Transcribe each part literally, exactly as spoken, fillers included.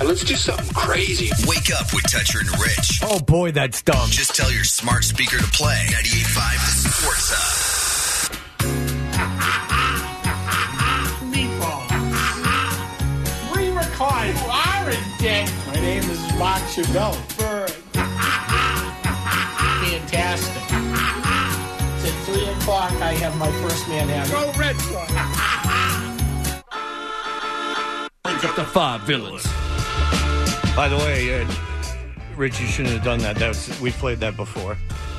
And let's do something crazy. Wake up with Toucher and Rich. Oh, boy, that's dumb. Just tell your smart speaker to play ninety-eight point five The Sports Hub. Meatballs. Re-record. You are in debt. My name is Mark Chabot. Bird. Fantastic. It's at three o'clock. I have my first Manhattan. Go Red Sox. Wake up the five villains. By the way, uh, Rich, you shouldn't have done that. That was, we played that before.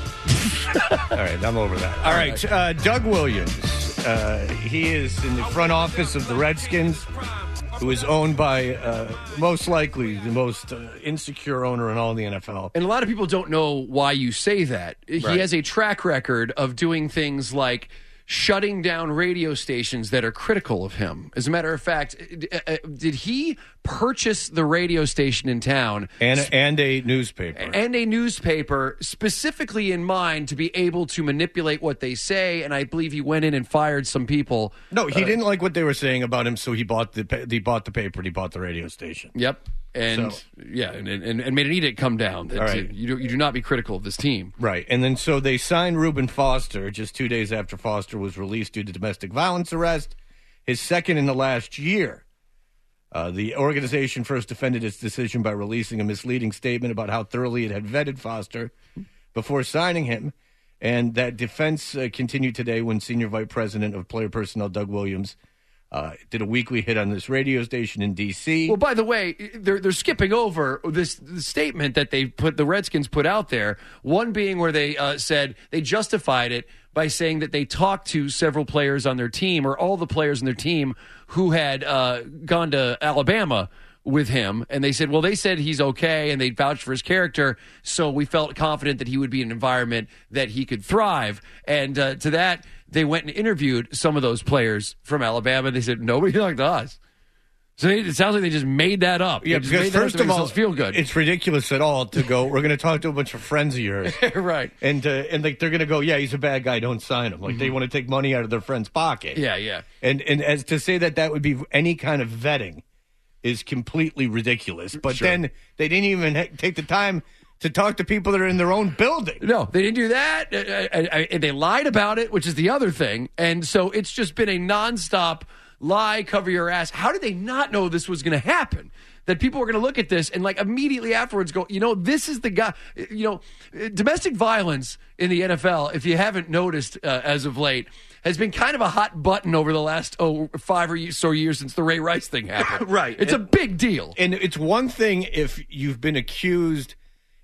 All right, I'm over that. All right, uh, Doug Williams. Uh, he is in the front office of the Redskins, who is owned by uh, most likely the most uh, insecure owner in all of the N F L. And a lot of people don't know why you say that. He Right. has a track record of doing things like shutting down radio stations that are critical of him. As a matter of fact, uh, did he purchase the radio station in town And, and a newspaper. and a newspaper specifically in mind to be able to manipulate what they say? And I believe he went in and fired some people. No, he Uh, didn't like what they were saying about him, so he bought the pa- he bought the paper and he bought the radio station. Yep. And So- yeah, and, and, and made an edict come down that All right. you, do, you do not be critical of this team. Right. And then so they signed Reuben Foster just two days after Foster was released due to domestic violence arrest, his second in the last year. Uh, the organization first defended its decision by releasing a misleading statement about how thoroughly it had vetted Foster before signing him. And that defense uh, continued today when Senior Vice President of Player Personnel Doug Williams uh, did a weekly hit on this radio station in D C. Well, by the way, they're they're skipping over this the statement that they put the Redskins put out there. One being where they uh, said they justified it by saying that they talked to several players on their team, or all the players on their team who had uh, gone to Alabama with him, and they said, well, they said he's okay, and they vouched for his character, so we felt confident that he would be in an environment that he could thrive. And uh, to that, they went and interviewed some of those players from Alabama. They said, nobody talked to us. So they, it sounds like they just made that up. Yeah, They just because made that up first to make of all, themselves feel good. it's ridiculous at all to go, we're going to talk to a bunch of friends of yours. Right. And uh, and like they're going to go, yeah, he's a bad guy, don't sign him. Like they want to take money out of their friend's pocket. Yeah, yeah. And and as to say that that would be any kind of vetting is completely ridiculous. But Sure. then they didn't even ha- take the time to talk to people that are in their own building. No, they didn't do that. Uh, uh, And they lied about it, which is the other thing. And so it's just been a nonstop lie, cover your ass. How did they not know this was going to happen? That people were going to look at this and like immediately afterwards go, you know, this is the guy, you know, domestic violence in the N F L, if you haven't noticed uh, as of late, has been kind of a hot button over the last oh, five or so years since the Ray Rice thing happened. Right. It's a big deal. And it's one thing if you've been accused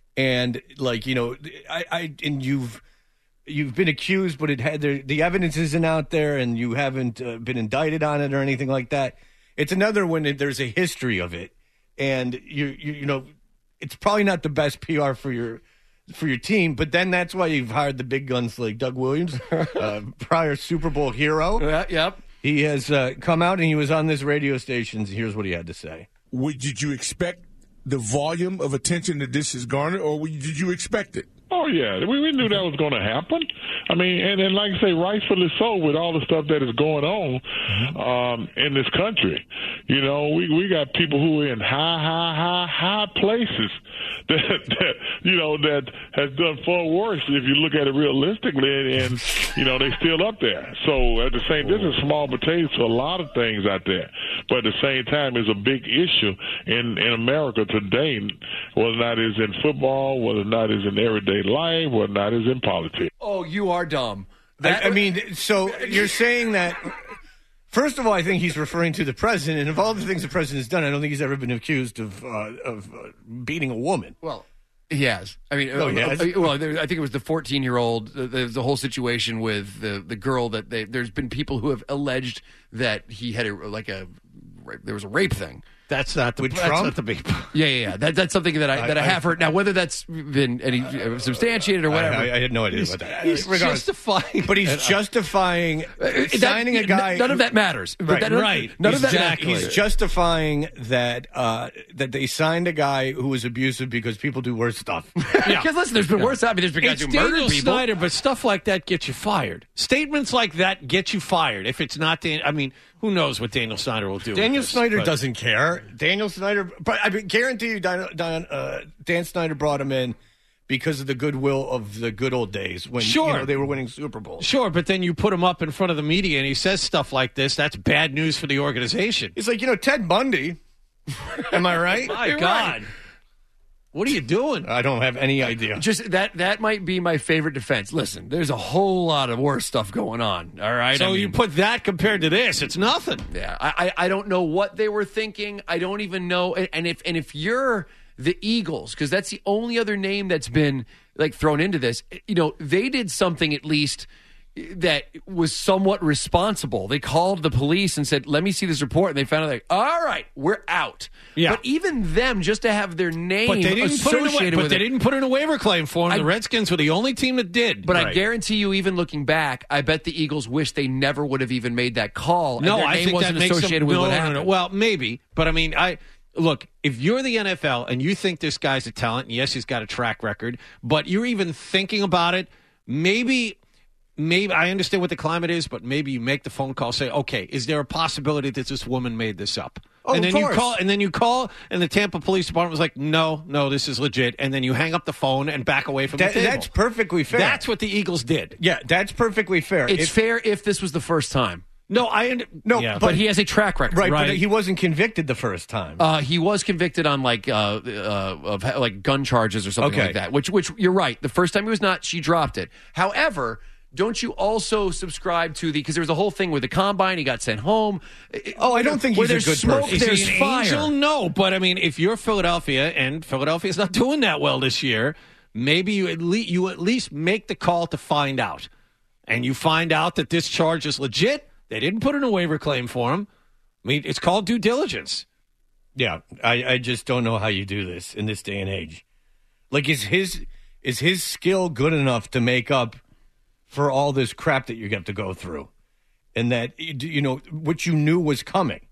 and like, you know, I, I and you've you've been accused, but it had the, the evidence isn't out there and you haven't uh, been indicted on it or anything like that. It's another when it, there's a history of it. And you, you you know, it's probably not the best P R for your for your team, but then that's why you've hired the big guns like Doug Williams, uh, prior Super Bowl hero. Yeah, yep. He has uh, come out and he was on this radio station. Here's what he had to say. What, did you expect the volume of attention that this has garnered, or did you expect it? Oh, yeah. We, we knew that was going to happen. I mean, and, and like I say, rightfully so with all the stuff that is going on um, in this country. You know, we, we got people who are in high, high, high, high places that, that, you know, that has done far worse if you look at it realistically, and, and you know, they still up there. So at the same, this is small potatoes to a lot of things out there. But at the same time, it's a big issue in, in America today, whether or not it's in football, whether or not it's in everyday life, whether or not it's in politics. Oh, you are dumb. I, I mean, so you're saying that, first of all, I think he's referring to the president. And of all the things the president has done, I don't think he's ever been accused of uh, of uh, beating a woman. Well, he has. I mean, Oh, he uh, has? uh, well, there, I think it was the fourteen-year-old, the, the, the whole situation with the, the girl that they, there's been people who have alleged that he had a, like a, there was a rape thing. That's not the, With that's Trump? not the big Yeah, yeah, yeah. That, that's something that I, I- that I, I- have heard. Now, whether that's been any uh, substantiated or whatever. I, I, I had no idea about that. He's Regardless. justifying. But he's justifying Uh, signing that- a guy. None of that matters. But Right, that- none, right. None of that Exactly. matters. He's justifying that uh, that they signed a guy who was abusive because people do worse stuff. Because listen, there's been worse. I mean, there's been guys It's who murdered Daniel people. Snyder, but stuff like that gets you fired. Statements like that get you fired. If it's not Dan, I mean, who knows what Daniel Snyder will do? Daniel with this, Snyder but- doesn't care. Snyder, Daniel Snyder, but I mean, guarantee you, Dan, Dan, uh, Dan Snyder brought him in because of the goodwill of the good old days when Sure. you know, they were winning Super Bowls. Sure, but then you put him up in front of the media and he says stuff like this. That's bad news for the organization. He's like, you know, Ted Bundy. Am I right? My You're God. right. What are you doing? I don't have any idea. Just that that might be my favorite defense. Listen, there's a whole lot of worse stuff going on. All right. So I mean, you put that compared to this, it's nothing. Yeah, I, I I don't know what they were thinking. I don't even know. And, and if and if you're the Eagles, because that's the only other name that's been like thrown into this, you know, they did something at least that was somewhat responsible. They called the police and said, "Let me see this report," and they found out like, "All right, we're out." Yeah. But even them, just to have their name But they didn't put in a, associated but with they it. didn't put in a waiver claim for him. I- the Redskins were the only team that did. But I Right. guarantee you, even looking back, I bet the Eagles wish they never would have even made that call. no, and their I name think wasn't that makes associated them, with no, what no, happened. no, no. Well, maybe, but I mean, I look. If you're the N F L and you think this guy's a talent, and yes, he's got a track record, but you're even thinking about it, maybe. Maybe I understand what the climate is, but maybe you make the phone call. Say, okay, is there a possibility that this woman made this up? Oh, and of then course. you call, and then you call, and the Tampa Police Department was like, no, no, this is legit. And then you hang up the phone and back away from That- the table. that's perfectly fair. That's what the Eagles did. Yeah, that's perfectly fair. It's If- fair if this was the first time. No, I und- No, yeah. But he has a track record. right, Right. but he wasn't convicted the first time. Uh, he was convicted on like uh, uh, of like gun charges or something Okay. like that. Which, which you're right. The first time he was not. She dropped it. However, don't you also subscribe to the? Because there was a whole thing with the combine. He got sent home. Oh, I don't think Where he's a there's good smoke, person. Is There's he an fire. angel? No, but I mean, if you're Philadelphia and Philadelphia's not doing that well this year, maybe you at least you at least make the call to find out, and you find out that this charge is legit. They didn't put in a waiver claim for him. I mean, it's called due diligence. Yeah, I, I just don't know how you do this in this day and age. Like, is his is his skill good enough to make up for all this crap that you have to go through, and that you know what you knew was coming?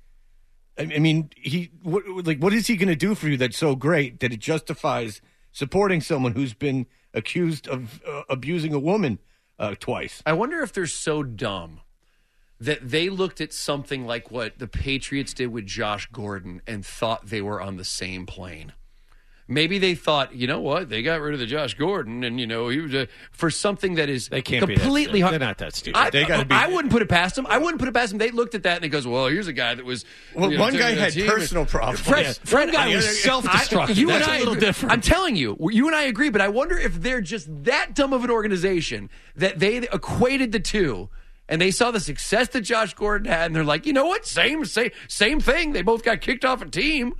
I I mean, he what, like what is he going to do for you that's so great that it justifies supporting someone who's been accused of uh, abusing a woman uh, twice? I wonder if they're so dumb that they looked at something like what the Patriots did with Josh Gordon and thought they were on the same plane. Maybe they thought, you know what, they got rid of the Josh Gordon, and you know he was a, for something that is They can't completely be that hard. stupid. They're not that stupid. I, They gotta be- I wouldn't put it past them. I wouldn't put it past them. They looked at that and they goes, well, here's a guy that was. Well, you know, one guy taking a had team personal problems. Fred, Yeah. Fred guy I- was I- self-destructive. You That's and a I little agree. different. I'm telling you, you and I agree, but I wonder if they're just that dumb of an organization that they equated the two. And they saw the success that Josh Gordon had, and they're like, you know what? Same, same, same thing. They both got kicked off a team.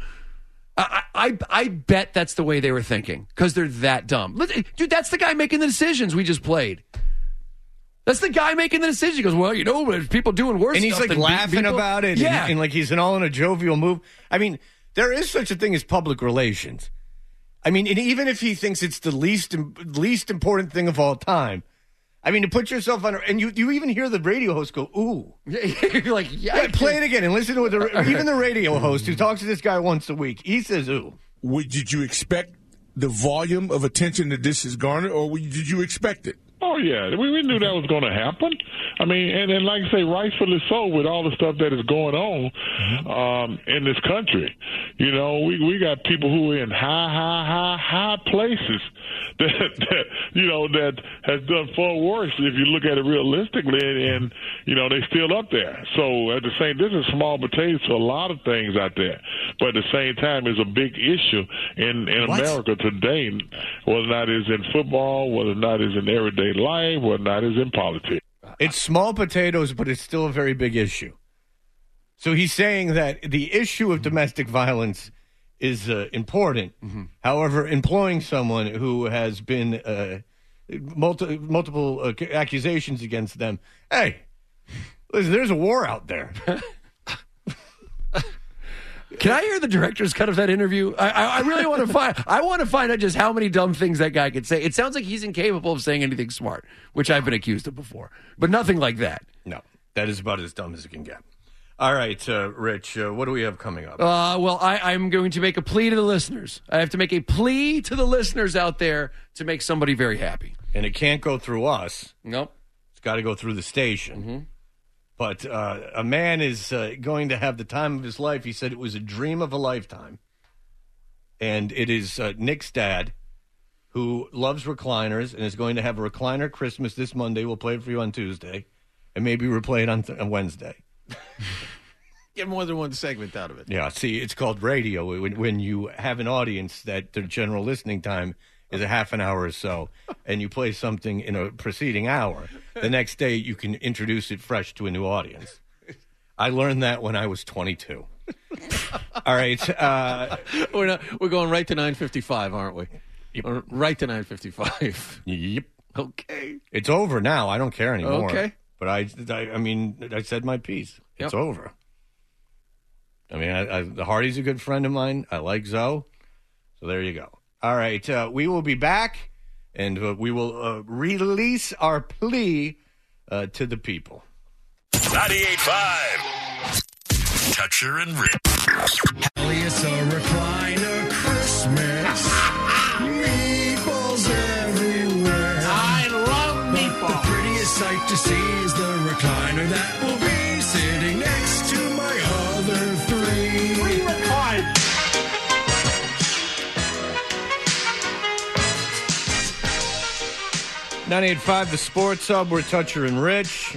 I, I, I bet that's the way they were thinking because they're that dumb. Listen, dude, that's the guy making the decisions we just played. That's the guy making the decision. He goes, well, you know, there's people doing worse And he's stuff like than beating laughing people. about it, Yeah, and, and like he's an all in a jovial move. I mean, there is such a thing as public relations. I mean, and even if he thinks it's the least least important thing of all time, I mean, to put yourself on, and you you even hear the radio host go, "Ooh." you're like, yeah, Yeah, play it again and listen to what the even the radio host who talks to this guy once a week. He says, "Ooh." Would, did you expect the volume of attention that this has garnered, or would- did you expect it? Oh, yeah. We, we knew that was going to happen. I mean, and, and like I say, rightfully so with all the stuff that is going on um, in this country. You know, we, we got people who are in high, high, high, high places that, that, you know, that has done far worse if you look at it realistically, and, and you know, they're still up there. So at the same, this is small potatoes to a lot of things out there. But at the same time, it's a big issue in, in America today, whether or not it's in football, whether or not it's in everyday life, whether or not it's in politics. It's small potatoes, but it's still a very big issue. So he's saying that the issue of domestic violence is uh, important. Mm-hmm. However, employing someone who has been uh, multi- multiple uh, accusations against them, hey, listen, there's a war out there. Can I hear the director's cut of that interview? I, I, I really want to find. I want to find out just how many dumb things that guy could say. It sounds like he's incapable of saying anything smart, which I've been accused of before, but nothing like that. No, that is about as dumb as it can get. All right, uh, Rich, uh, what do we have coming up? Uh, well, I, I'm going to make a plea to the listeners. I have to make a plea to the listeners out there to make somebody very happy. And it can't go through us. Nope. It's got to go through the station. Mm-hmm. But uh, a man is uh, going to have the time of his life. He said it was a dream of a lifetime. And it is uh, Nick's dad, who loves recliners and is going to have a recliner Christmas this Monday. We'll play it for you on Tuesday. And maybe replay it on, th- on Wednesday. Get more than one segment out of it. Yeah, see, it's called radio. When, when you have an audience that their general listening time is a half an hour or so, and you play something in a preceding hour, the next day you can introduce it fresh to a new audience. I learned that when I was twenty-two. All right. Uh, we're, not, we're going right to nine fifty-five, aren't we? Yep. Right to nine fifty-five. Yep. Okay. It's over now. I don't care anymore. Okay. But I, I, I mean, I said my piece. It's Yep. over. I mean, I, I, the Hardy's a good friend of mine. I like Zoe. So there you go. All right. Uh, we will be back, and uh, we will uh, release our plea uh, to the people. ninety-eight point five. Toucher and Rich. It's a recliner Christmas. Meatballs everywhere. I love The meatballs. prettiest sight to see is the recliner that will be sitting next to my other three. Three recliners. ninety-eight point five, the Sports Hub. We're Toucher and Rich.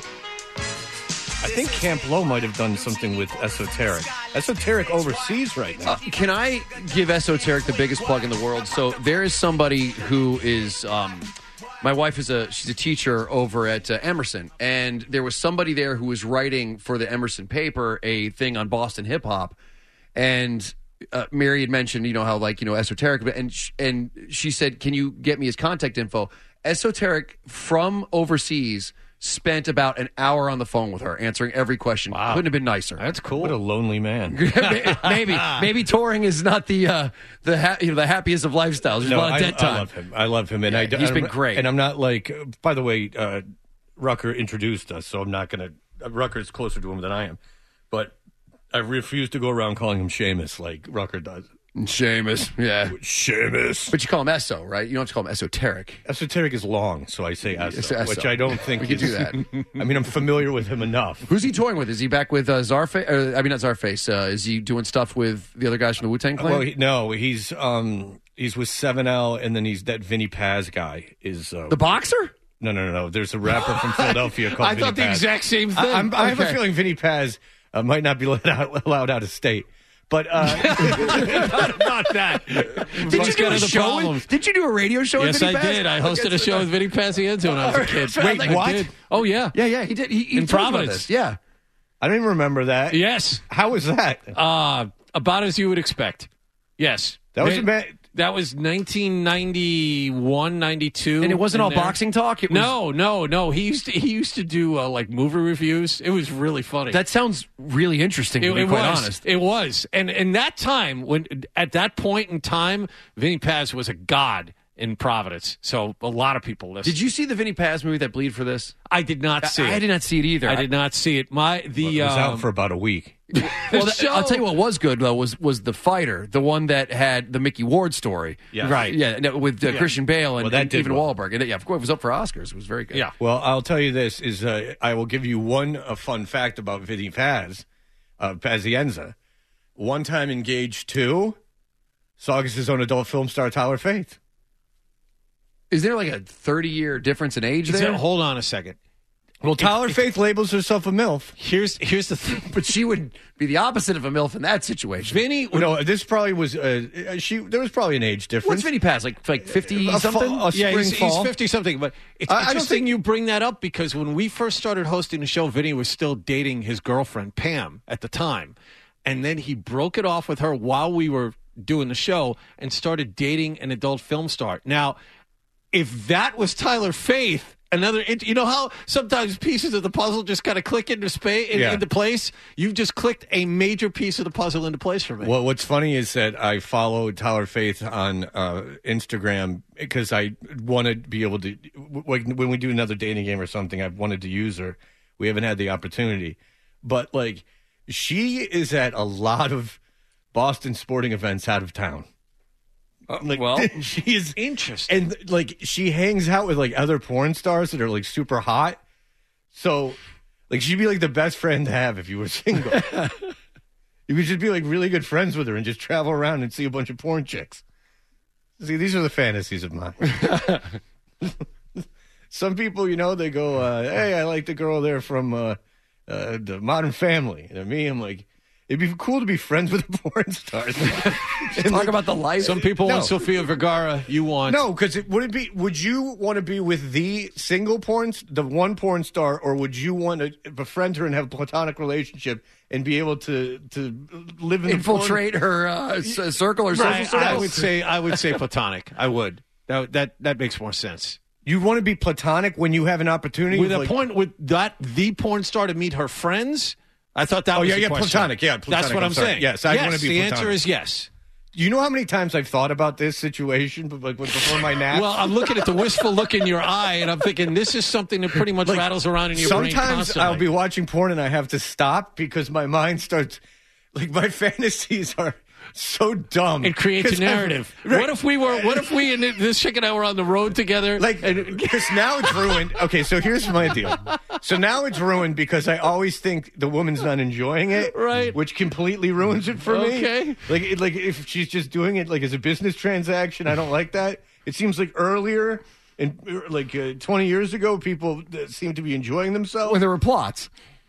I think Camp Low might have done something with Esoteric. Esoteric overseas right now. Uh, can I give Esoteric the biggest plug in the world? So there is somebody who is, um, my wife is a, she's a teacher over at uh, Emerson, and there was somebody there who was writing for the Emerson paper a thing on Boston hip hop, and uh, Mary had mentioned, you know, how like, you know, Esoteric, and sh- and she said, can you get me his contact info? Esoteric from overseas spent about an hour on the phone with her, answering every question. Wow. Couldn't have been nicer. That's cool. What a lonely man. maybe maybe touring is not the uh, the ha- you know, the happiest of lifestyles. There's a lot of I, dead time. I love him. I love him, and Yeah, I, d- he's I- been great. And I'm not like. By the way, uh, Rucker introduced us, so I'm not going to. Rucker's closer to him than I am, but I refuse to go around calling him Seamus like Rucker does. Seamus, yeah. Seamus. But you call him Esso, right? You don't have to call him Esoteric. Esoteric is long, so I say It's Esso, Esso. which I don't think We could is- do that. I mean, I'm familiar with him enough. Who's he touring with? Is he back with uh, Czarface? Or, I mean, not Czarface. Uh, is he doing stuff with the other guys from the Wu-Tang Clan? Well, he, no, he's um he's with seven L, and then he's that Vinny Paz guy is uh, the boxer? No, no, no, no. There's a rapper from Philadelphia called I Vinny thought the Paz. exact same thing. I, I'm, I have a Okay. feeling Vinny Paz uh, might not be let out, allowed out of state. But uh, Not about that. Did you He's do got a other show? problems. With, did you do a radio show? Yes, with Vinny I Paz? did. I hosted a show with Vinny Pazienzo when I was a kid. Wait, I what? did. Oh, yeah. Yeah, yeah, he did. He, he In told us about Providence. this. Yeah. I don't even remember that. Yes. How was that? Uh, about as you would expect. Yes. That was They- a bad- That was nineteen ninety-one, ninety-two. And it wasn't all in there. boxing talk? It was, No, no, no. He used to, he used to do uh, like movie reviews. It was really funny. That sounds really interesting, to it, be it quite was. honest. It was. And in that time, when at that point in time, Vinny Paz was a god in Providence. So a lot of people listened. Did you see the Vinny Paz movie that Bleed for This? I did not see I, it. I did not see it either. I did not see it. My the It was um, out for about a week. Well, the that- I'll show- tell you what was good though was was the fighter, the one that had the Mickey Ward story, Yeah. Right. Yeah, no, with uh, Christian Bale and, Well, that and did even well. Wahlberg, and yeah, of course, it was up for Oscars. It was very good. Yeah. Well, I'll tell you this: is uh, I will give you one a fun fact about Vinny Paz, uh, Pazienza. One time engaged to Saugus' own adult film star Tyler Faith. Is there like a thirty year difference in age So, there? hold on a second. Well, Tyler Faith labels herself a MILF. Here's here's the thing. But she would be the opposite of a MILF in that situation. Vinny, You know, this probably was uh, she. There was probably an age difference. What's Vinny Paz like? Like fifty A something? fall- a yeah, spring he's, fall. he's fifty something. But it's I- I don't interesting think- you bring that up because when we first started hosting the show, Vinny was still dating his girlfriend Pam at the time, and then he broke it off with her while we were doing the show and started dating an adult film star. Now, if that was Tyler Faith. Another, you know how sometimes pieces of the puzzle just kind of click into space, in, Yeah. into place. You've just clicked a major piece of the puzzle into place for me. Well, what's funny is that I followed Tyler Faith on uh, Instagram because I want to be able to, when when we do another dating game or something, I've wanted to use her. We haven't had the opportunity. But, like, she is at a lot of Boston sporting events out of town. Like, well, she is interesting. And, like, she hangs out with, like, other porn stars that are, like, super hot. So Like, she'd be like the best friend to have if you were single. You could just be like really good friends with her and just travel around and see a bunch of porn chicks. See, these are the fantasies of mine. Some people, you know, they go, uh, hey, I like the girl there from uh, uh, the Modern Family. And me, I'm like, it'd be cool to be friends with a porn star. Talk like, about the life. Some people No. want Sofia Vergara. You want No, because it would it be? Would you want to be with the single porn, the one porn star, or would you want to befriend her and have a platonic relationship and be able to to live in Infiltrate her uh, s- circle or social Right, circle? I would say I would say platonic. I would. That that that makes more sense. You want to be platonic when you have an opportunity With a like, point with that the porn star to meet her friends. I thought that Oh, was yeah, the yeah, question. platonic, yeah, platonic, That's what I'm I'm, sorry. saying. Yes, I yes, wanna be the platonic. answer is yes. You know how many times I've thought about this situation, but like before my nap. Well, I'm looking at the wistful look in your eye, and I'm thinking this is something that pretty much Like, rattles around in your brain sometimes constantly. I'll be watching porn and I have to stop because my mind starts. Like my fantasies are so dumb. It creates 'Cause a I'm- narrative. right. What if we were? What if we and this chick and I were on the road together? Like, because now it's ruined. Okay, so here's my deal. So now it's ruined because I always think the woman's not enjoying it, Right. Which completely ruins it for me. Okay. Like, it, like if she's just doing it like as a business transaction, I don't like that. It seems like earlier, and like uh, twenty years ago, people uh, seem to be enjoying themselves. When there were plots.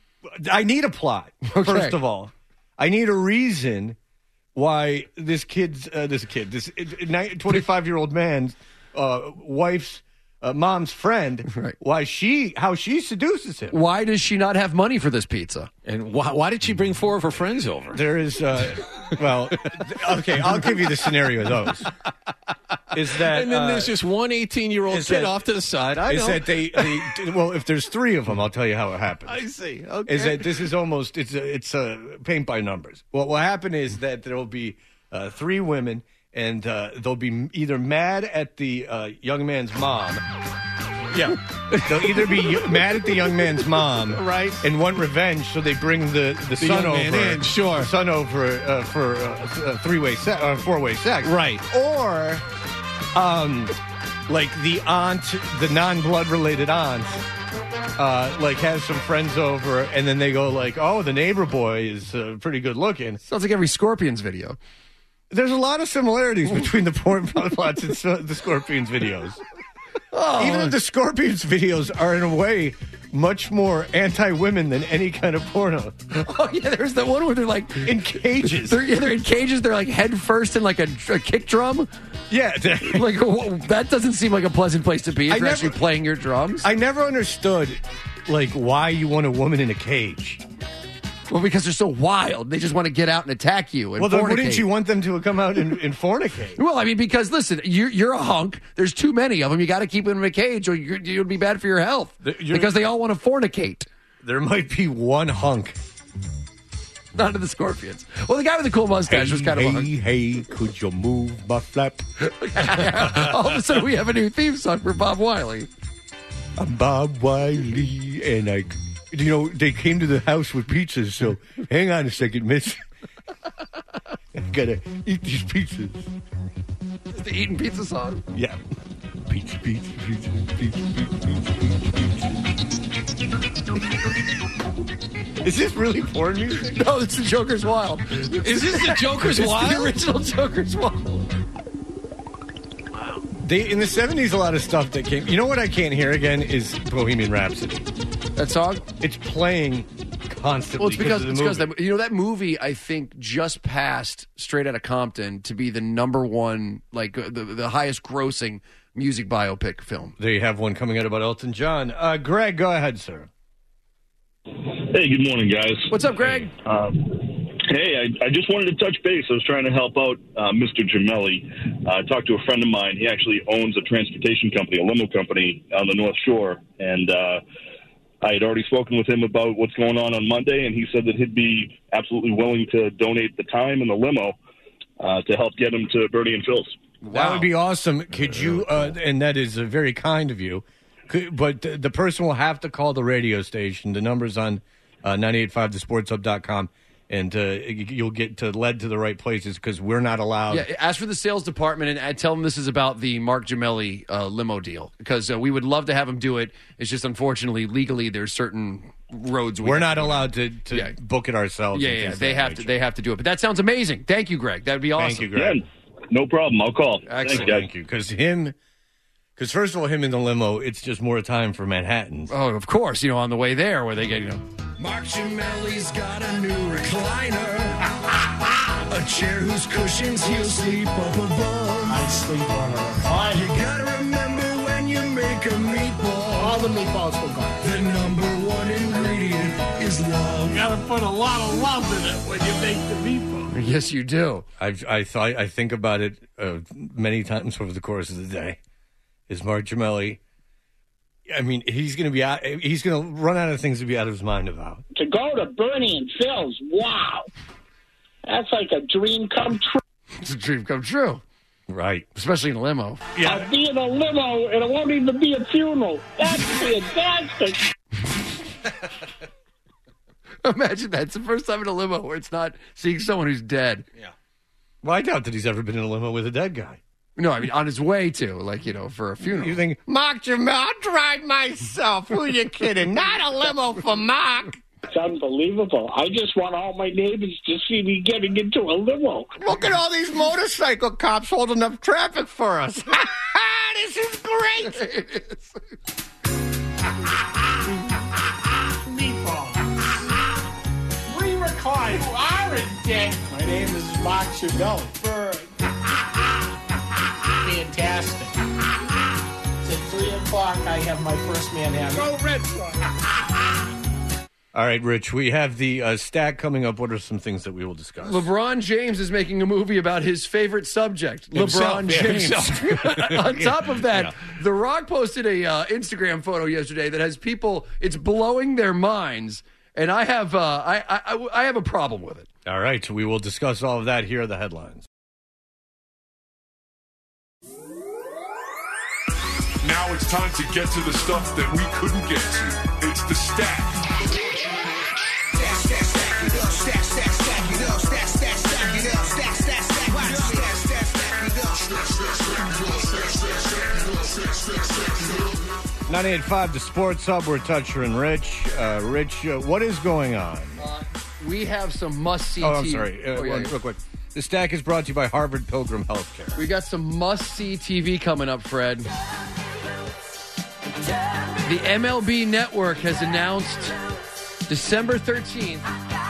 I need a plot. Okay. First of all, I need a reason why this kid's uh, this kid, this twenty-five year old man's uh, wife's uh, mom's friend, Right. why she, how she seduces him. Why does she not have money for this pizza? and why, why did she bring four of her friends over? There is, uh, well, okay, I'll give you the scenario of those. Is that And then uh, there's just one eighteen-year-old is kid that- off to the side. I is know. that they, they, well, if there's three of them, I'll tell you how it happens. I see. Okay. Is that this is almost it's a, it's a paint by numbers. What will happen is that there will be uh, three women, and uh, they'll be either mad at the uh, young man's mom. Yeah, they'll either be mad at the young man's mom, Right. and want revenge, so they bring the the, son young man over, in, sure. the son over uh, for uh, three way sex, uh, four way sex, Right. Or, um, like the aunt, the non blood related aunt. Uh, like has some friends over, and then they go like, "Oh, the neighbor boy is uh, pretty good looking." Sounds like every Scorpions video. There's a lot of similarities between the porn plots and so- the Scorpions videos. Oh. Even if the Scorpions videos are in a way much more anti-women than any kind of porno. Oh, yeah, there's the one where they're like In cages. They're, yeah, they're in cages. They're like head first in like a, a kick drum. Yeah. Like wh- that doesn't seem like a pleasant place to be if I you're never- actually playing your drums. I never understood, like, why you want a woman in a cage. Well, because they're so wild, they just want to get out and attack you. And Well, then fornicate. wouldn't you want them to come out and, and fornicate? Well, I mean, because listen, you're you're a hunk. There's too many of them. You got to keep them in a cage, or you're, you'd be bad for your health. The- you're- Because they all want to fornicate. There might be one hunk. None of the Scorpions. Well, the guy with the cool mustache was kind of a hunk. hey, could you move my flap? All of a sudden, we have a new theme song for Bob Wiley. I'm Bob Wiley, and I, you know, they came to the house with pizzas, so hang on a second, miss. I gotta eat these pizzas. It's the eating pizza song. Yeah. Pizza, pizza, pizza, pizza, pizza, pizza, pizza. Is this really porn music? No, it's the Joker's Wild. Is this the Joker's It's Wild? the original Joker's Wild. They, in the seventies, a lot of stuff that came. You know what I can't hear again is Bohemian Rhapsody. That song? It's playing constantly. Well, it's because of the it's because movie. that, you know that movie I think just passed Straight Outta Compton to be the number one, like uh, the the highest grossing music biopic film. They have one coming out about Elton John. Uh, Greg, go ahead, sir. Hey, good morning, guys. What's up, Greg? Um, hey, I, I just wanted to touch base. I was trying to help out uh, Mister Gemelli. Uh, I talked to a friend of mine. He actually owns a transportation company, a limo company on the North Shore, and uh, I had already spoken with him about what's going on on Monday, and he said that he'd be absolutely willing to donate the time and the limo uh, to help get him to Bernie and Phil's. That would be awesome. Could you, uh, and that is uh, very kind of you, could, but the, the person will have to call the radio station. The number's on uh, nine eight five the sports hub dot com, and uh, you'll get to led to the right places because we're not allowed. Yeah, ask for the sales department and uh, tell them this is about the Mark Gemelli uh, limo deal because uh, we would love to have him do it. It's just unfortunately legally there's certain roads. We We're have not to go allowed to, to Yeah. book it ourselves. Yeah, and yeah, things of they that have to. nature. They have to do it. But that sounds amazing. Thank you, Greg. That'd be awesome. Thank you, Greg. Yeah, no problem. I'll call. Excellent. Thanks, guys. Thank you. Because him, because first of all, him in the limo, it's just more time for Manhattans. Oh, of course. You know, on the way there, where they get you know. Mark Gemelli's got a new recliner. A chair whose cushions he'll sleep up above. I sleep on a recliner. You gotta remember when you make a meatball, All the meatballs will go. the number one ingredient is love. You gotta put a lot of love in it when you make the meatball. Yes, you do. I've, I thought I think about it uh, many times over the course of the day. Is Mark Gemelli? I mean, he's going to be out. He's going to run out of things to be out of his mind about. To go to Bernie and Phil's, wow. That's like a dream come true. It's a dream come true, Right. especially in a limo. I'll be in a limo and it won't even be a funeral. That's fantastic. Imagine that. It's the first time in a limo where it's not seeing someone who's dead. Well, I doubt that he's ever been in a limo with a dead guy. No, I mean on his way to, like, you know, for a funeral. You think, Mark Gemelli, I'll drive myself. Who are you kidding? Not a limo for Mark. It's unbelievable. I just want all my neighbors to see me getting into a limo. Look at all these motorcycle cops holding up traffic for us. This is great. Meatball. Re-recline. You are in debt. My name is Mark Gemelli. Bird. Fantastic. It's at three o'clock. I have my first Manhattan. Go Red Sox. All right, Rich, we have the uh, stack coming up. What are some things that we will discuss? LeBron James is making a movie about his favorite subject, Himself, LeBron yeah, James. himself. On top of that, Yeah. The Rock posted a uh, Instagram photo yesterday that has people. It's blowing their minds, and I have uh, I, I I have a problem with it. All right, so we will discuss all of that. Here are the headlines. Now it's time to get to the stuff that we couldn't get to. It's the stack. ninety-eight point five, the Sports Hub. We're Toucher and Rich. Uh, Rich, uh, what is going on? Uh, we have some must-see. Oh, I'm T V. sorry. Uh, Oh, yeah, one- yeah. Real quick. The stack is brought to you by Harvard Pilgrim Healthcare. We got some must-see T V coming up, Fred. The M L B Network has announced December thirteenth,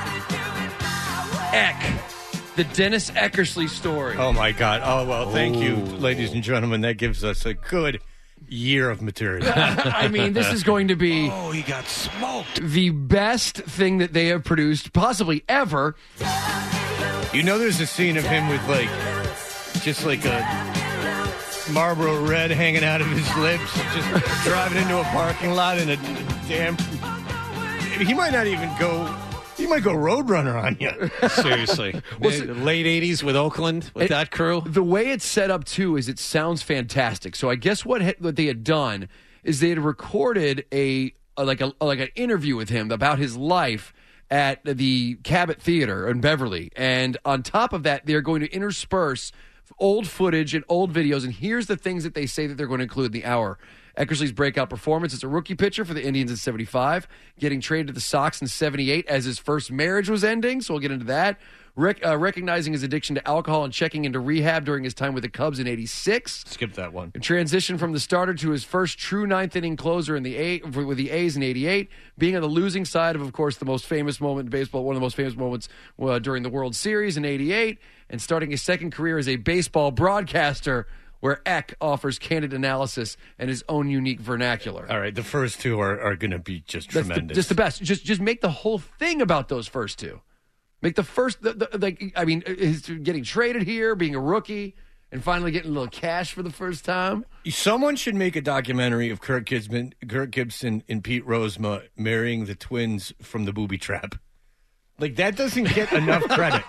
Eck, the Dennis Eckersley story. Oh, my God. Oh, well, thank you, ladies and gentlemen. That gives us a good year of material. I mean, this is going to be Oh, he got smoked. the best thing that they have produced, possibly ever. You know, there's a scene of him with, like, just like a Marlboro Red hanging out of his lips, just driving into a parking lot in a damn. He might not even go. He might go Roadrunner on you. Seriously. Late eighties with Oakland, with It- that crew. The way it's set up, too, is it sounds fantastic. So I guess what ha- what they had done is they had recorded a, a like a like an interview with him about his life at the Cabot Theater in Beverly. And on top of that, they're going to intersperse old footage and old videos. And here's the things that they say that they're going to include in the hour. Eckersley's breakout performance as a rookie pitcher for the Indians in seventy-five, getting traded to the Sox in seventy-eight as his first marriage was ending, so we'll get into that. Rec- uh, recognizing his addiction to alcohol and checking into rehab during his time with the Cubs in eighty-six. Skip that one. Transition from the starter to his first true ninth inning closer in the A with the A's in eighty-eight. Being on the losing side of, of course, the most famous moment in baseball, one of the most famous moments uh, during the World Series in eighty-eight, and starting his second career as a baseball broadcaster, where Eck offers candid analysis and his own unique vernacular. All right, the first two are, are going to be just That's the, tremendous. just the best. Just just make the whole thing about those first two. Make the first, the, the, like I mean, his getting traded here, being a rookie, and finally getting a little cash for the first time. Someone should make a documentary of Kirk Gibson, Kirk Gibson and Pete Rozema marrying the twins from the Booby Trap. Like, that doesn't get enough credit.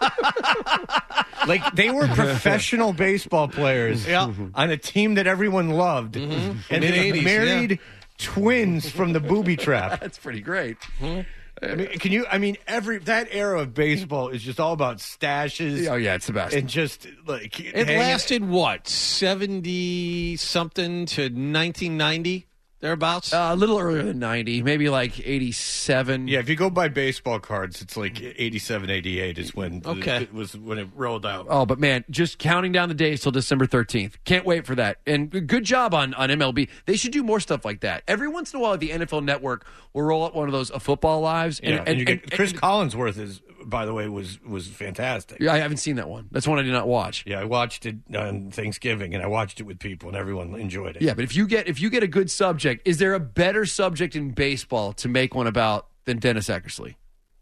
Like, they were professional baseball players Yeah. on a team that everyone loved. Mm-hmm. And they Mid-eighties, married yeah. twins from the Booby Trap. That's pretty great. I mean, can you, I mean, every, that era of baseball is just all about stashes. Oh yeah, it's the best. And just, like, It hanging- lasted, what, seventy-something to nineteen ninety? thereabouts? Uh, a little earlier than ninety, maybe like eighty-seven. Yeah, if you go by baseball cards, it's like eighty-seven, eighty-eight is when Okay. it, it was when it rolled out. Oh, but man, just counting down the days till December thirteenth. Can't wait for that. And good job on, on M L B. They should do more stuff like that. Every once in a while, the N F L Network will roll out one of those uh, football lives. And, Yeah, and, and you get, and- Chris and- Collinsworth is, by the way, was was fantastic. Yeah, I haven't seen that one. That's one I did not watch. Yeah, I watched it on Thanksgiving, and I watched it with people, and everyone enjoyed it. Yeah, but if you get if you get a good subject, is there a better subject in baseball to make one about than Dennis Eckersley?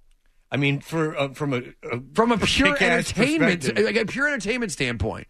I mean, for uh, from a, a From a pure kick-ass entertainment, perspective. like a pure entertainment standpoint.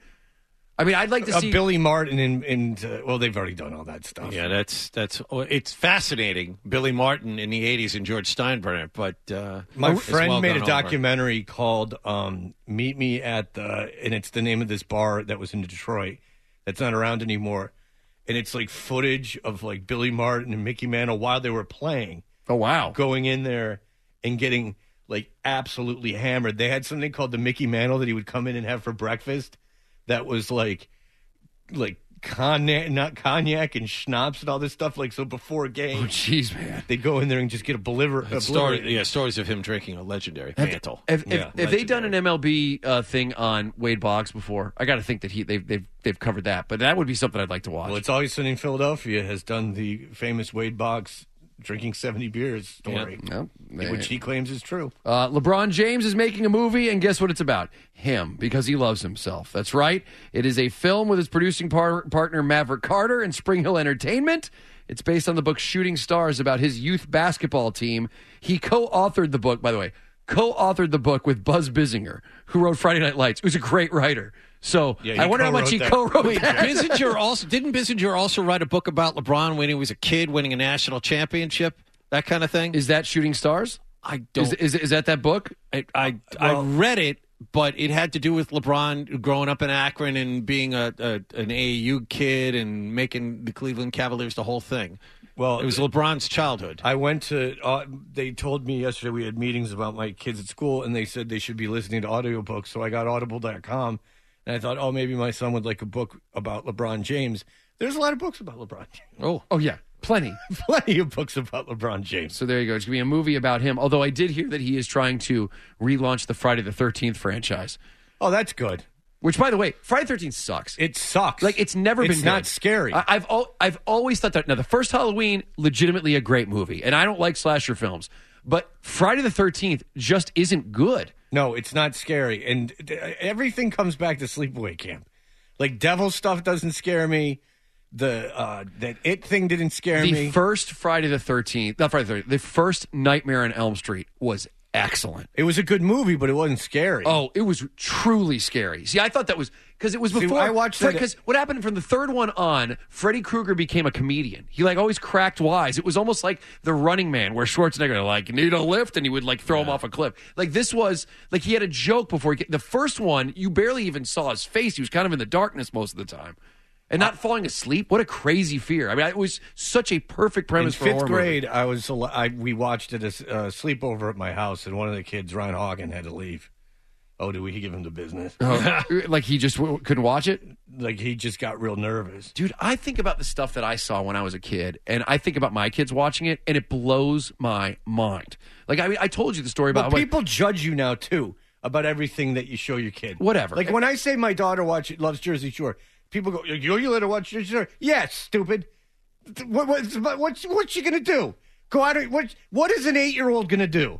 I mean, I'd like to Uh, see Billy Martin and, and uh, well, they've already done all that stuff. Yeah, that's that's it's fascinating. Billy Martin in the eighties and George Steinbrenner, but uh, My it's friend well made a gone over. documentary called um, "Meet Me at the," and it's the name of this bar that was in Detroit that's not around anymore, and it's like footage of like Billy Martin and Mickey Mantle while they were playing. Oh wow, going in there and getting like absolutely hammered. They had something called the Mickey Mantle that he would come in and have for breakfast. That was like, like cognac, not cognac and schnapps and all this stuff. Like so, before a game, oh jeez, man, they'd go in there and just get obliver- Story, obliterated. yeah, stories of him drinking a legendary Have- mantle. Have, have, Yeah, have they done an legendary. M L B uh, thing on Wade Boggs before? I got to think that he they've, they've they've covered that, but that would be something I'd like to watch. Well, It's Always Sunny in Philadelphia has done the famous Wade Boggs drinking seventy beers story, Yep. which he claims is true. Uh, LeBron James is making a movie, and guess what it's about? Him, because he loves himself. That's right. It is a film with his producing par- partner Maverick Carter and Spring Hill Entertainment. It's based on the book Shooting Stars about his youth basketball team. He co-authored the book, by the way, co-authored the book with Buzz Bissinger, who wrote Friday Night Lights, who's a great writer. So Yeah, he I wonder how much co-wrote he that. co-wrote Wait, that. Bissinger also didn't Bissinger also write a book about LeBron when he was a kid winning a national championship, that kind of thing? Is that Shooting Stars? I don't. Is, is, is that that book? I I, I read it, but it had to do with LeBron growing up in Akron and being a, a an A A U kid and making the Cleveland Cavaliers the whole thing. Well, It was LeBron's childhood. I went to, uh, they told me yesterday we had meetings about my kids at school, and they said they should be listening to audiobooks. So I got audible dot com, and I thought, oh, maybe my son would like a book about LeBron James. There's a lot of books about LeBron James. Oh, Oh, yeah, plenty. Plenty of books about LeBron James. So there you go. It's going to be a movie about him, although I did hear that he is trying to relaunch the Friday the thirteenth franchise, Oh, that's good. which, by the way, Friday the thirteenth sucks. It sucks. Like, it's never It's been not good. scary. I, I've al- I've always thought that. Now, the first Halloween, legitimately a great movie, and I don't like slasher films, but Friday the thirteenth just isn't good. No, it's not scary. And th- everything comes back to Sleepaway Camp. Like, devil stuff doesn't scare me. The uh, that it thing didn't scare The me. first Friday the thirteenth, not Friday the thirteenth, the first Nightmare on Elm Street was excellent. It was a good movie, but it wasn't scary. Oh, it was truly scary. See, I thought that was because it was See, before I watched that- Because what happened from the third one on, Freddy Krueger became a comedian. He like always cracked wise. It was almost like The Running Man, where Schwarzenegger like need a lift, and he would like throw him off a cliff. Like this was like he had a joke before. He, the first one, you barely even saw his face. He was kind of in the darkness most of the time. And not falling asleep. What a crazy fear! I mean, it was such a perfect premise In for a fifth horror grade, movie. I was al- I, we watched it as a sleepover at my house, and one of the kids, Ron Hagen, had to leave. Oh, did we give him the business? Oh, like he just w- couldn't watch it. Like he just got real nervous. Dude, I think about the stuff that I saw when I was a kid, and I think about my kids watching it, and it blows my mind. Like, I mean, I told you the story But about people judge you now too about everything that you show your kid. Whatever. Like when I say my daughter watch loves Jersey Shore, people go, "You you let her watch Jersey Shore?" Yes, stupid. What what what's what's she gonna do? Go out? And, what what is an eight year old gonna do?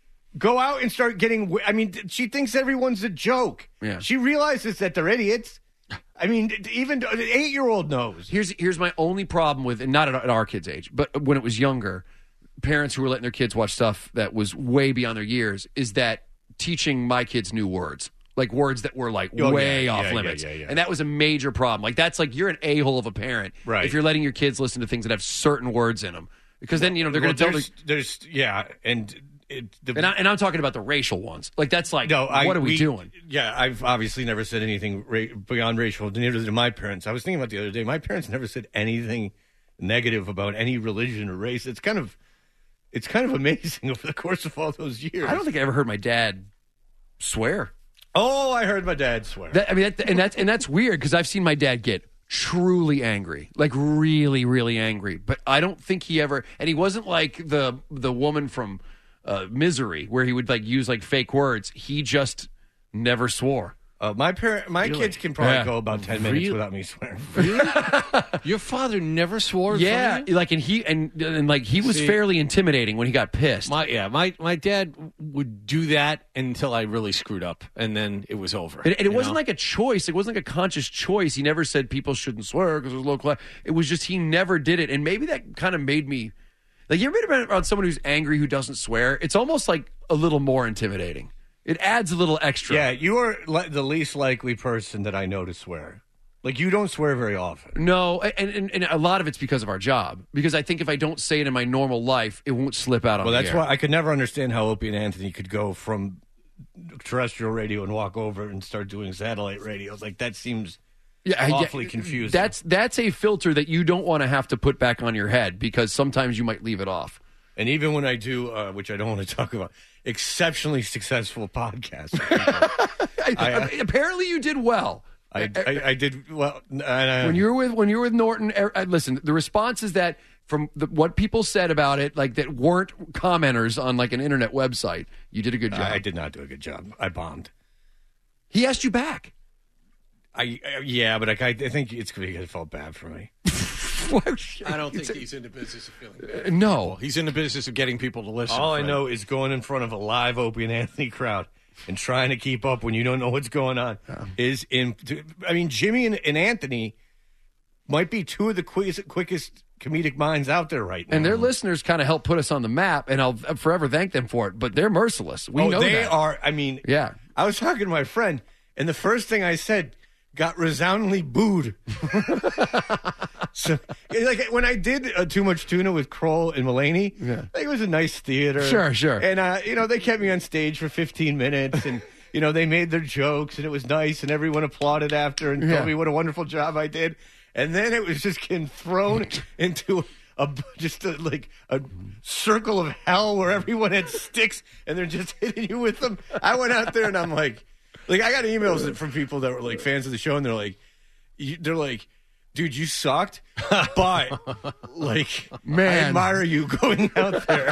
Go out and start getting. I mean, she thinks everyone's a joke. Yeah. She realizes that they're idiots. I mean, even an eight year old knows. Here's here's my only problem with, and not at, at our kids' age, but when it was younger, parents who were letting their kids watch stuff that was way beyond their years, is that teaching my kids new words. Like words that were like Oh, way yeah, off yeah, limits. yeah, yeah, yeah. And that was a major problem. Like that's like you're an a-hole of a parent Right. if you're letting your kids listen to things that have certain words in them. Because then, you know, they're Well, going to tell there's, their, there's yeah, and it, the, and, I, and I'm talking about the racial ones. Like that's like, No, I, what are we, doing? Yeah, I've obviously never said anything ra- beyond racial. Neither did my parents. I was thinking about the other day. My parents never said anything negative about any religion or race. It's kind of, it's kind of amazing over the course of all those years. I don't think I ever heard my dad swear. Oh, I heard my dad swear. That, I mean, that, and that's and that's weird because I've seen my dad get truly angry, like really, really angry. But I don't think he ever, and he wasn't like the the woman from uh, Misery, where he would like use like fake words. He just never swore. Uh, my parent, my Really? kids can probably Yeah. go about ten minutes Really? without me swearing. Your father never swore. In Yeah, front of you? like and he and and like he was See- fairly intimidating when he got pissed. My yeah, my my dad would do that until I really screwed up, and then it was over. And, and it you wasn't know? like a choice. It wasn't like a conscious choice. He never said people shouldn't swear because it was low class. It was just he never did it. And maybe that kind of made me like you ever been around someone who's angry who doesn't swear? It's almost like a little more intimidating. It adds a little extra. Yeah, you are li- the least likely person that I know to swear. Like, you don't swear very often. No, and, and, and a lot of it's because of our job. Because I think if I don't say it in my normal life, it won't slip out on Well, the that's air. why I could never understand how Opie and Anthony could go from terrestrial radio and walk over and start doing satellite radio. Like, that seems Yeah, I- awfully yeah, confusing. That's that's a filter that you don't want to have to put back on your head because sometimes you might leave it off. And even when I do, uh, which I don't want to talk about, exceptionally successful podcasts. with people, I, I, uh, apparently, you did well. I, I, I did well. And, uh, when you were with when you were with Norton, er, uh, listen, the response is that from the, what people said about it, like that weren't commenters on like an internet website, you did a good job. I did not do a good job. I bombed. He asked you back. I, I yeah, but I, I think it's because he felt bad for me. I don't think he's in the business of feeling bad. Uh, no, he's in the business of getting people to listen. All I Fred. know is going in front of a live Opie and Anthony crowd and trying to keep up when you don't know what's going on is in. I mean, Jimmy and, and Anthony might be two of the quickest, quickest comedic minds out there right now. and their listeners kind of helped put us on the map, and I'll forever thank them for it. But they're merciless. We oh, know they that. are. I mean, Yeah. I was talking to my friend, and the first thing I said got resoundingly booed. So, like when I did uh, Too Much Tuna with Kroll and Mulaney, Yeah. like, it was a nice theater. Sure, sure. And uh, you know, they kept me on stage for fifteen minutes, and you know, they made their jokes, and it was nice, and everyone applauded after and Yeah. told me what a wonderful job I did. And then it was just getting thrown into a just a, like a circle of hell where everyone had sticks and they're just hitting you with them. I went out there and I'm like, like I got emails from people that were like fans of the show, and they're like, you, they're like, dude, you sucked, but like, Man. I admire you going out there.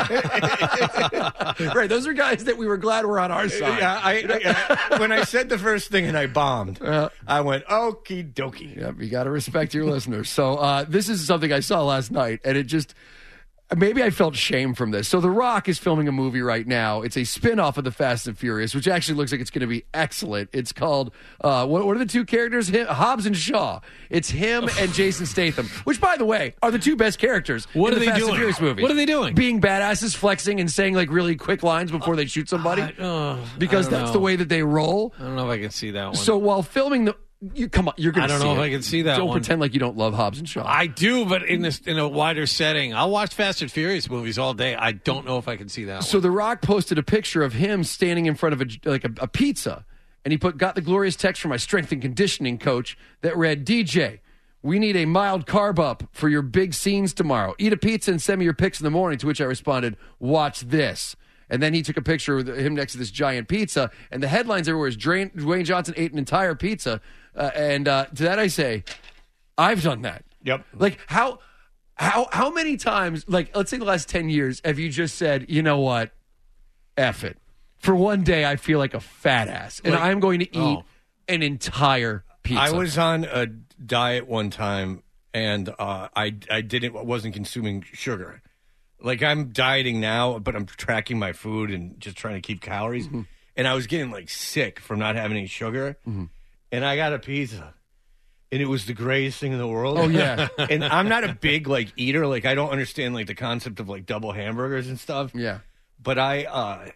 Right, those are guys that we were glad were on our side. Yeah, I, I, when I said the first thing and I bombed, Uh, I went, okie dokie. Yep, you got to respect your listeners. So uh, this is something I saw last night, and it just maybe I felt shame from this. So The Rock is filming a movie right now. It's a spin-off of The Fast and Furious, which actually looks like it's going to be excellent. It's called uh, what, what are the two characters? Him, Hobbs and Shaw. It's him and Jason Statham, which, by the way, are the two best characters What in are the they Fast doing? and Furious movie. What are they doing? Being badasses, flexing, and saying like really quick lines before they shoot somebody. I- oh, because I don't that's know. the way that they roll. I don't know if I can see that one. So while filming the, you come on, you're going I to. don't see know if it. I can see that Don't one. pretend like you don't love Hobbs and Shaw. I do, but in this in a wider setting. I'll watch Fast and Furious movies all day. I don't know if I can see that So one. The Rock posted a picture of him standing in front of a like a, a pizza, and he put got the glorious text from my strength and conditioning coach that read, "D J, we need a mild carb up for your big scenes tomorrow. Eat a pizza and send me your pics in the morning." To which I responded, "Watch this." And then he took a picture of him next to this giant pizza, and the headlines everywhere is Dwayne, Dwayne Johnson ate an entire pizza. Uh, and uh, to that I say, I've done that. Yep. Like how how how many times, like let's say the last ten years, have you just said, you know what? F it. For one day I feel like a fat ass. And Like- I'm going to eat oh. an entire pizza. I was on a diet one time, and uh, I I didn't wasn't consuming sugar. Like, I'm dieting now, but I'm tracking my food and just trying to keep calories. Mm-hmm. And I was getting like sick from not having any sugar. And I got a pizza, and it was the greatest thing in the world. Oh, yeah. And I'm not a big like eater. Like, I don't understand like the concept of like double hamburgers and stuff. Yeah. But I uh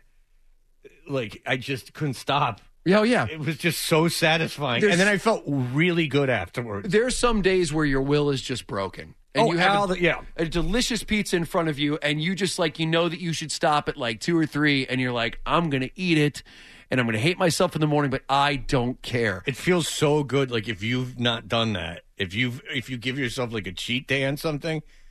like I just couldn't stop. Yeah, oh, yeah. It was just so satisfying. There's- and then I felt really good afterwards. There's some days where your will is just broken. And Oh, you have all a, the- yeah. a delicious pizza in front of you, and you just like, you know that you should stop at like two or three, and you're like, I'm going to eat it, and I'm going to hate myself in the morning, but I don't care. It feels so good. Like, if you've not done that, if you if you give yourself like a cheat day on something,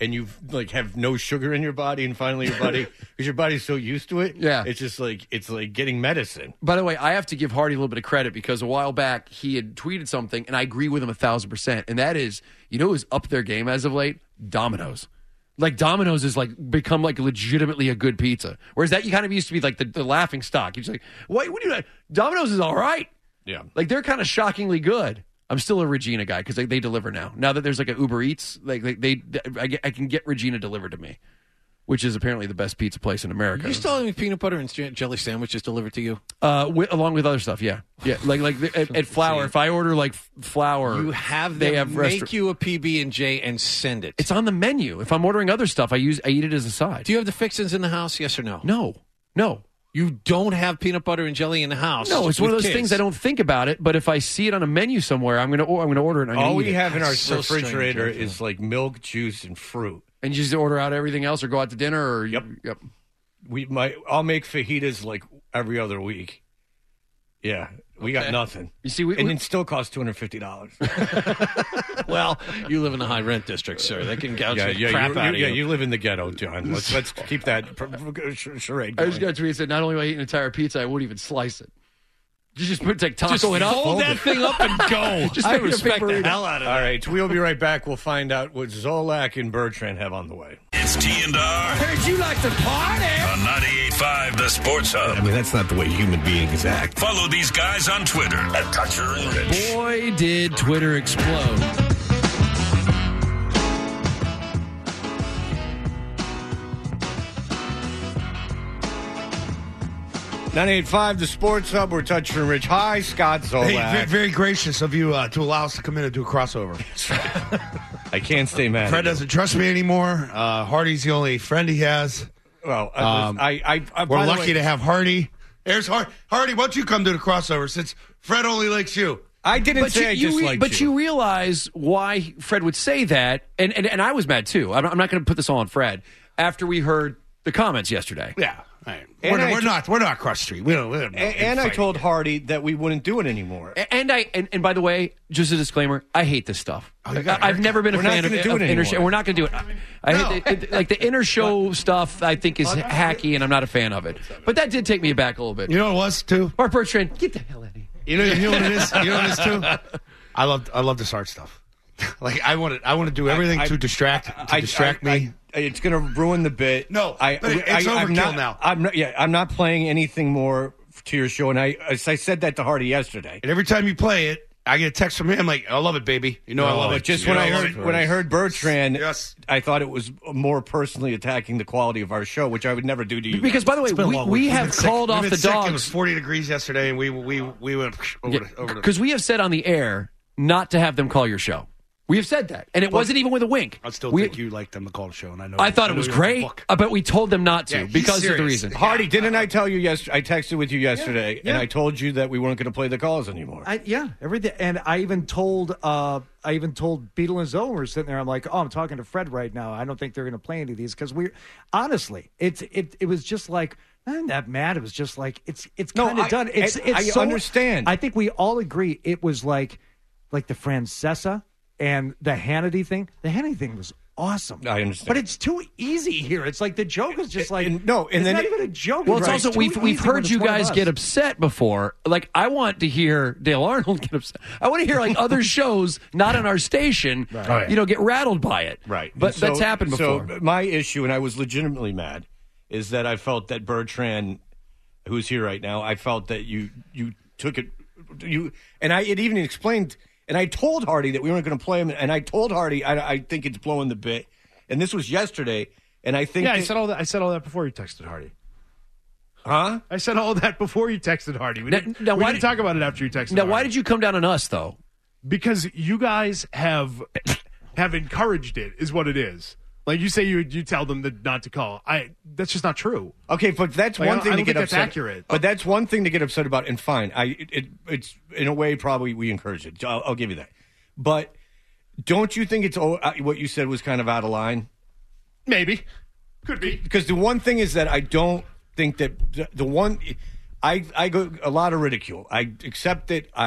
and you like have no sugar in your body, and finally your body, because your body's so used to it, Yeah. it's just like it's like getting medicine. By the way, I have to give Hardy a little bit of credit because a while back he had tweeted something, and I agree with him a thousand percent. And that is, you know, who's up their game as of late? Domino's. Like Domino's has like become like legitimately a good pizza, whereas that you kind of used to be like the, the laughing stock. You're just like, what? What do you? Domino's is all right. Yeah, like they're kind of shockingly good. I'm still a Regina guy because they, they deliver now. Now that there's like an Uber Eats, like they, they I, get, I can get Regina delivered to me, which is apparently the best pizza place in America. You still having peanut butter and jelly sandwiches delivered to you? Uh, with, along with other stuff, yeah, yeah. Like like at, at Flour, if I order like Flour, You have they them have make restaur- you a P B and J and send it. It's on the menu. If I'm ordering other stuff, I use I eat it as a side. Do you have the fixins in the house? Yes or no? No, no. You don't have peanut butter and jelly in the house. No, it's one of with those kids. things I don't think about it. But if I see it on a menu somewhere, I'm gonna I'm gonna order it. And I'm gonna All eat we it. have in our That's so refrigerator strange, is like milk, juice, and fruit. And you just order out everything else, or go out to dinner, or Yep. yep. We might. I'll make fajitas like every other week. Yeah, we got Okay. nothing. You see, we, and we it still costs two hundred fifty dollars. Well, you live in a high rent district, sir. They can gouge Yeah, the yeah, crap you, out you, of yeah, you. you live in the ghetto, John. Let's let's keep that pr- pr- ch- charade I going. just got a tweet that said, not only will I eat an entire pizza, I won't even slice it. You just put like taco Just it up. fold that thing up and go. Just I make it a respect big the burrito. hell out of All that. right, we'll be right back. We'll find out what Zolak and Bertrand have on the way. It's T and R Heard you like to party. on ninety-eight point five The Sports Hub. I mean, that's not the way human beings act. Follow these guys on Twitter at Toucher and Rich. Boy, did Twitter explode. ninety-eight point five The Sports Hub. We're touching Rich. Hi, Scott Zolak. Hey, ve- very gracious of you uh, to allow us to come in and do a crossover. I can't stay mad. Fred at you. doesn't trust me anymore. Uh, Hardy's the only friend he has. Well, I, Um, I, I, I We're by the lucky way, to have Hardy. There's Hardy. Hardy, why don't you come to the crossover since Fred only likes you? I didn't But say you, I you re- disliked but you. you realize why Fred would say that, and and, and I was mad too. I'm, I'm not going to put this all on Fred. After we heard the comments yesterday, Yeah. Right. And We're, I we're t- not. We're not cross the street. We don't. We don't and, and I told Hardy that we wouldn't do it anymore. A- and I and, and by the way, just a disclaimer: I hate this stuff. Oh, you got a I, I've never been a We're not fan of, gonna do of it inner anymore. show. We're not going to do it. I No. hate the, it, like the inner show stuff. I think is hacky, and I'm not a fan of it. But that did take me aback a little bit. You know what it was too. Mark Bertrand, get the hell out of here. You know. You know what it is. You know what it is too. I love. I love this art stuff. Like I want to. I want to do everything I- to distract. To I- distract I- me. I- it's going to ruin the bit. No, I, but it- I, it's I'm overkill not, now. I'm not. Yeah, I'm not playing anything more to your show. And I, as I said that to Hardy yesterday. and every time you play it, I get a text from him like, "I love it, baby. You know I love But it." just You when know I love heard it. when I heard Bertrand, Yes. I thought it was more personally attacking the quality of our show, which I would never do to you. Because by the way, It's been a we, long we week. We've have been sick. called We've off been the sick. It was dogs forty degrees yesterday, and we we we went over the, over the. because we have said on the air not to have them call your show. We have said that, and it wasn't even with a wink. I still we, think you like them to call the show, and I know. I thought I it know was you wrote the great, book. uh, but we told them not to Yeah, he's because of the serious. reason. Hardy, didn't I tell you yesterday? I texted with you yesterday, yeah. and I told you that we weren't going to play the calls anymore. I, yeah, everything. And I even told, uh, I even told Beetle and Zoe, we were sitting there. I'm like, oh, I'm talking to Fred right now. I don't think they're going to play any of these because we, honestly, it's it. It was just like I'm not mad. It was just like it's it's No, kind of I- done. It's I- it's I so- understand. I think we all agree it was like like the Francesa and the Hannity thing. The Hannity thing was awesome. I understand. but it's too easy here. It's like the joke is just like And- no, and it's then not it- even a joke. Well, it's Right. also too we've we've easy when heard it's you one of guys us. get upset before. Like I want to hear Dale Arnold get upset. I want to hear like other shows not on our station, Right. you know, get rattled by it. Right. But So- that's happened before. So my issue, and I was legitimately mad, is that I felt that Bertrand, who's here right now, I felt that you you took it, you and I it even explained, and I told Hardy that we weren't going to play him, and I told Hardy I, I think it's blowing the bit, and this was yesterday, and I think Yeah, I that- said all that. I said all that before you texted Hardy. huh? I said all that before you texted Hardy. We Now- didn't, now we why didn't did- talk about it after you texted. Now, why Hardy. did you come down on us though? Because you guys have have encouraged it, is what it is. Like you say, you you tell them that not to call. I that's just not true. Okay, but that's Like, I one don't- thing I to don't get think that's upset. accurate. But that's one thing to get upset about, and fine. I it, it it's in a way probably we encourage it. I'll, I'll give you that. But don't you think it's oh, uh, what you said was kind of out of line? Maybe, could be. Because the one thing is that I don't think that the, the one I I go a lot of ridicule. I accept it. I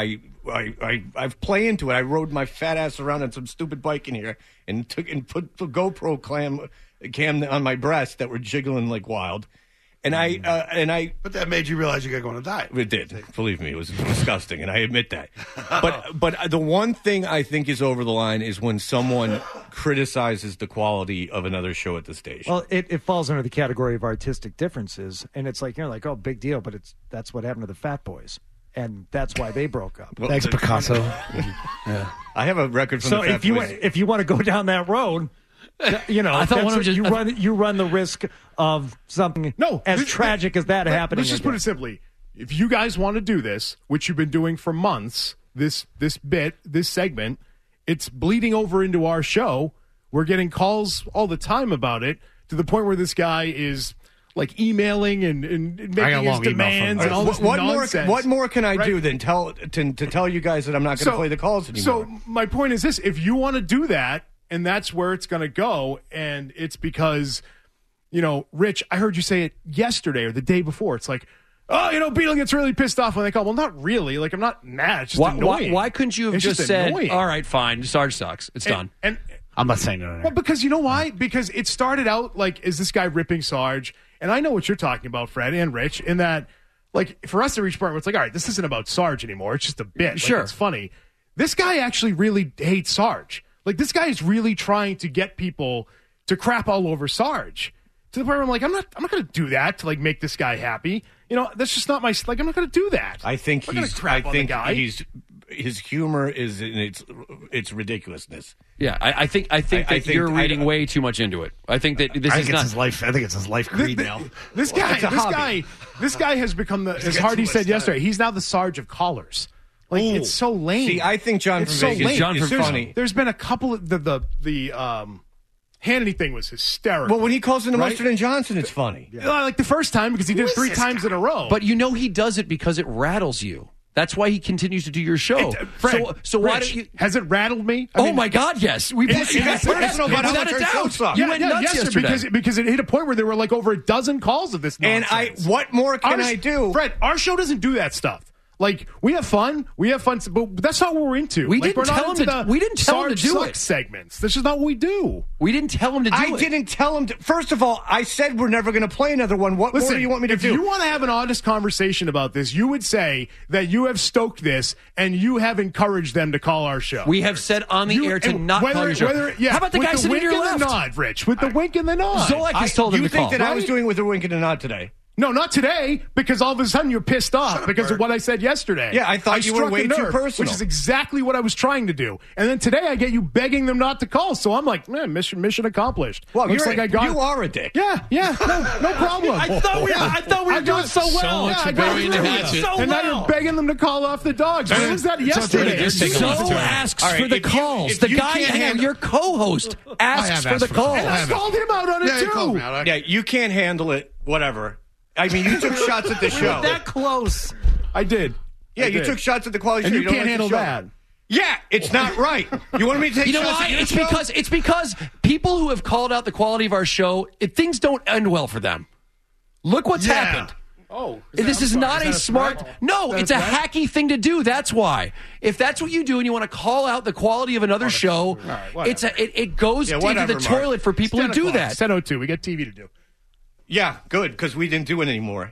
I, I I play into it. I rode my fat ass around on some stupid bike in here and took and put the GoPro cam cam on my breast that were jiggling like wild. And I uh, and I, but that made you realize you got to go on a diet. It did. Believe me, it was disgusting, and I admit that. But but the one thing I think is over the line is when someone criticizes the quality of another show at the station. Well, it, it falls under the category of artistic differences, and it's like you're like, oh, big deal, but it's that's what happened to the Fat Boys, and that's why they broke up. Well, Thanks, the- Picasso. Yeah. I have a record from So the Fat if you Boys. if you want to go down that road, you know, I thought that's one of what- just- you run you run the risk of something No, as this- tragic as that let- happening. Let's just put again. it simply: if you guys want to do this, which you've been doing for months, this this bit, this segment, it's bleeding over into our show. We're getting calls all the time about it, to the point where this guy is like emailing and, and making got a his long email from demands him. and all what, this what more? nonsense. What more can I Right? do than tell to, to tell you guys that I'm not going to play the calls anymore? So my point is this: if you want to do that, and that's where it's going to go, and it's because, you know, Rich, I heard you say it yesterday or the day before. It's like, oh, you know, Beetle gets really pissed off when they call. Well, not really. Like, I'm not mad. It's just Why, why, annoying. why couldn't you have It's just, just said, annoying. all right, fine, Sarge sucks. It's done. And I'm not saying no. well, because you know why? Because it started out like, is this guy ripping Sarge? And I know what you're talking about, Fred and Rich, in that, like, for us to reach a point where it's like, all right, this isn't about Sarge anymore. It's just a bit. Like, Sure. it's funny. This guy actually really hates Sarge. Like, this guy is really trying to get people to crap all over Sarge. To the point where I'm like, I'm not, I'm not going to do that to like make this guy happy. You know, that's just not my like. I'm not going to do that. I think I'm not gonna he's. crap I on the think guy. he's. His humor is in its its ridiculousness. Yeah, I, I think I think I- I that think- you're I- reading way too much into it. I think that this I is think it's not. his life. I think it's his life creed now. This Well, guy, it's a this hobby. guy, this guy has become the, as got Hardy too much said time. yesterday. He's now the Sarge of callers. Like it's so lame. See, I think John it's from so Vegas- lame. John from There's- funny. There's been a couple of the the the um, Hannity thing was hysterical. Well, when he calls in the right? Mustard and Johnson, it's funny. Uh, like the first time because he did it three times in a row. But you know he does it because it rattles you. That's why he continues to do your show. It- uh, Fred, so, so why Rich, don't you? has it rattled me? I Oh mean, my God! Yes, we. It's- you it's- got it's- personal it's- about without it a show doubt. suck. You Yeah, went yeah, nuts yes, sir, yesterday. because because it hit a point where there were like over a dozen calls of this And nonsense. I, what more can Our- I do? Fred, our show doesn't do that stuff. Like we have fun, we have fun, but that's not what we're into. We like, didn't we're not tell into him to- the we didn't tell him to Sarge do Sucks it. segments. That's just not what we do. we didn't tell him to do I it. didn't tell him to. First of all, I said we're never going to play another one. What Listen, more do you want me to if do? you want to have an honest conversation about this, you would say that you have stoked this and you have encouraged them to call our show. We have said on the You- air to and not whether, call your show. whether- yeah, How about the with guy sitting wink to your and left? the nod, Rich? With the wink and the nod. Zolak has told you him to think call. that I was right? doing with a wink and a nod today? No, not today, because all of a sudden you're pissed off because of what I said yesterday. Yeah, I thought you were struck a way too nerve, personal. Which is exactly what I was trying to do. And then today I get you begging them not to call, so I'm like, man, mission mission accomplished. Well, Looks you're, like I got you are a dick. Yeah, yeah, no, no problem. I thought we, I thought we were I got doing so so well. much Yeah, I for got burying the through hatchet. it. So and now well. you're begging them to call off the dogs. When was that yesterday? Just take a So look at it. asks All right, for the if you- calls. if the you guy, can't hang on, handle- your co-host I asks have for asked the for the calls. calls. I called him out on it Yeah, he called too. me out. I- Yeah, you can't handle it. Whatever. I mean, you took shots at the show. That close. I did. Yeah, I you did. took shots at the quality And show. you don't can't like handle the show. that. Yeah, it's not right. You want me to take You know shots why? at your It's show? because it's because people who have called out the quality of our show, it, things don't end well for them. Look what's Yeah. happened. Oh, This is not a smart. No, Is it's that a a threat? hacky thing to do. That's why. If that's what you do and you want to call out the quality of another show, whatever. it's a, it, it goes Yeah, into whatever, the Mark. toilet for people who do that. ten oh two. We got T V to do. Yeah, good, because we didn't do it anymore.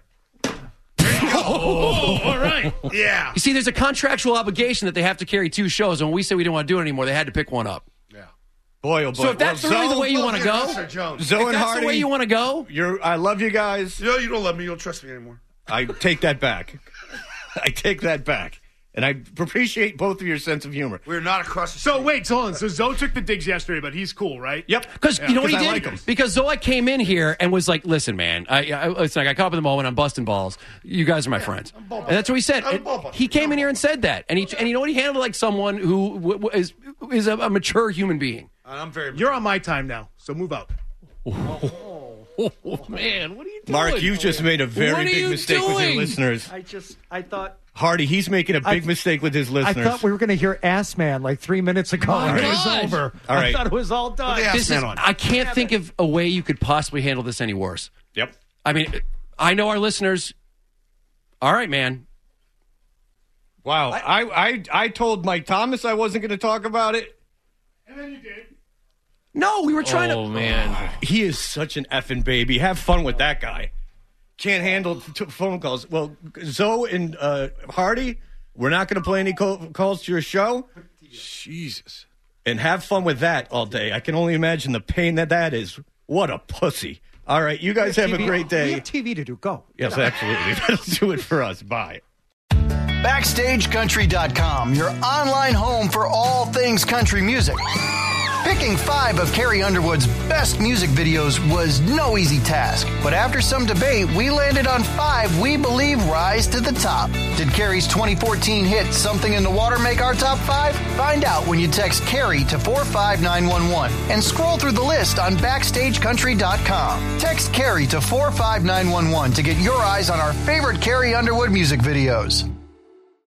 Oh, all right. Yeah. You see, there's a contractual obligation that they have to carry two shows, and when we said we didn't want to do it anymore, they had to pick one up. Boy, oh boy. So if that's Well, really the Zoe- way you want to go, Mister Jones. Zoe if and that's Hardy, the way you want to go, you're, I love you guys. You know, you don't love me. You don't trust me anymore. I take that back. I take that back. And I appreciate both of your sense of humor. We're not across the So street. wait, so hold on. So Zoe took the digs yesterday, but he's cool, right? Yep. because you know what he I did? like 'em. Because Zola came in here and was like, "Listen, man, I, I it's like I caught up in the moment. I'm busting balls. You guys are my friends." And that's what he said. I'm And ball busting. he came in here and said that, and he and you know what? He handled it like someone who w- w- is is a, a mature human being. I'm very. You're on my time now, so move out. Oh, man, what are you doing? Mark, you just made a What very are big you mistake with doing? your listeners. I just, I thought, Hardy, he's making a big I- mistake with his I listeners. thought we were going to hear Ass Man like three minutes ago, My and it God. was over. All right. I thought it was all done. the Ass This Man is, on. I can't think of a way you could possibly handle this any worse. Yep. I mean, I know our listeners. All right, man. Wow. I, I, I told Mike Thomas I wasn't going to talk about it. And then you did. No, we were trying oh, to. Oh, man. He is such an effing baby. Have fun with that guy. Can't handle t- phone calls. Well, Zoe and uh, Hardy, we're not going to play any co- calls to your show. Jesus. And have fun with that all day. I can only imagine the pain that that is. What a pussy. All right, you guys have, have a great day. We have T V to do. Go. Yes, absolutely. That'll do it for us. Bye. Backstage Country dot com, your online home for all things country music. Picking five of Carrie Underwood's best music videos was no easy task, but after some debate, we landed on five we believe rise to the top. Did Carrie's twenty fourteen hit Something in the Water make our top five? Find out when you text Carrie to four five nine one one and scroll through the list on Backstage Country dot com. Text Carrie to four five nine one one to get your eyes on our favorite Carrie Underwood music videos.